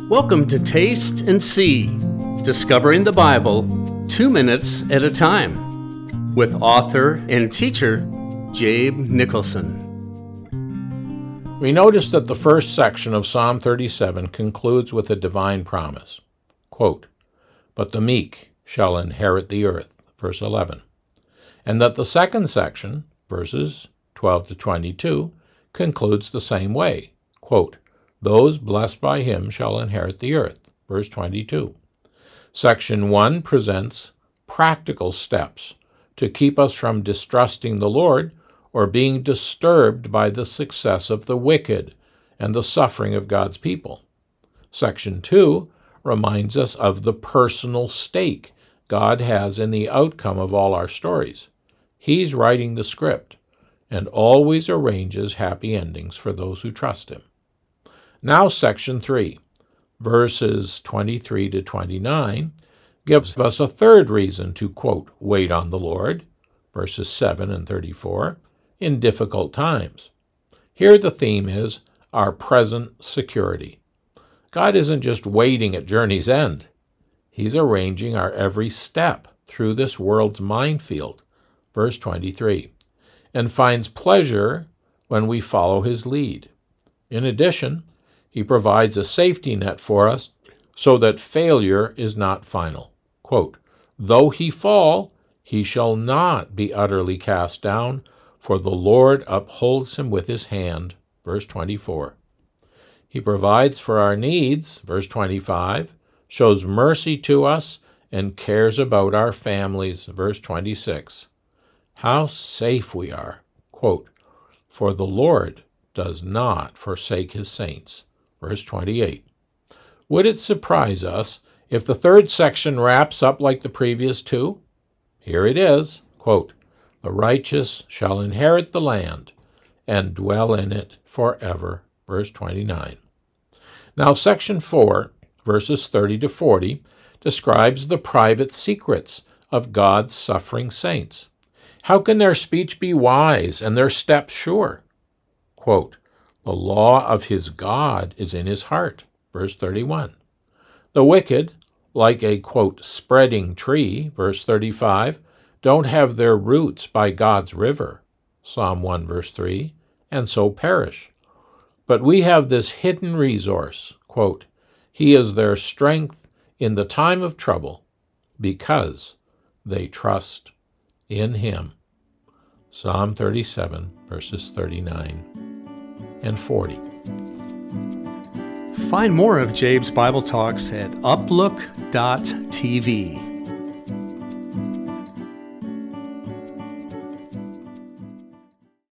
Welcome to Taste and See, discovering the Bible 2 minutes at a time, with author and teacher Jabe Nicholson. We notice that the first section of Psalm 37 concludes with a divine promise. Quote, "But the meek shall inherit the earth," verse 11. And that the second section, verses 12 to 22, concludes the same way. Quote, "Those blessed by him shall inherit the earth," verse 22. Section 1 presents practical steps to keep us from distrusting the Lord or being disturbed by the success of the wicked and the suffering of God's people. Section 2 reminds us of the personal stake God has in the outcome of all our stories. He's writing the script and always arranges happy endings for those who trust him. Now Section 3, verses 23 to 29, gives us a third reason to, quote, "wait on the Lord," verses 7 and 34, in difficult times. Here the theme is our present security. God isn't just waiting at journey's end. He's arranging our every step through this world's minefield, verse 23, and finds pleasure when we follow his lead. In addition, he provides a safety net for us so that failure is not final. Quote, "Though he fall, he shall not be utterly cast down, for the Lord upholds him with his hand," verse 24. He provides for our needs, verse 25, shows mercy to us, and cares about our families, verse 26. How safe we are, quote, "For the Lord does not forsake his saints," verse 28. Would it surprise us if the third section wraps up like the previous two? Here it is, quote, "The righteous shall inherit the land and dwell in it forever," verse 29. Now section 4, verses 30 to 40, describes the private secrets of God's suffering saints. How can their speech be wise and their steps sure? Quote, "The law of his God is in his heart," verse 31. The wicked, like a, quote, "spreading tree," verse 35, don't have their roots by God's river, Psalm 1, verse 3, and so perish. But we have this hidden resource, quote, "He is their strength in the time of trouble, because they trust in him." Psalm 37, verses 39 and 40. Find more of Jabe's Bible Talks at uplook.tv.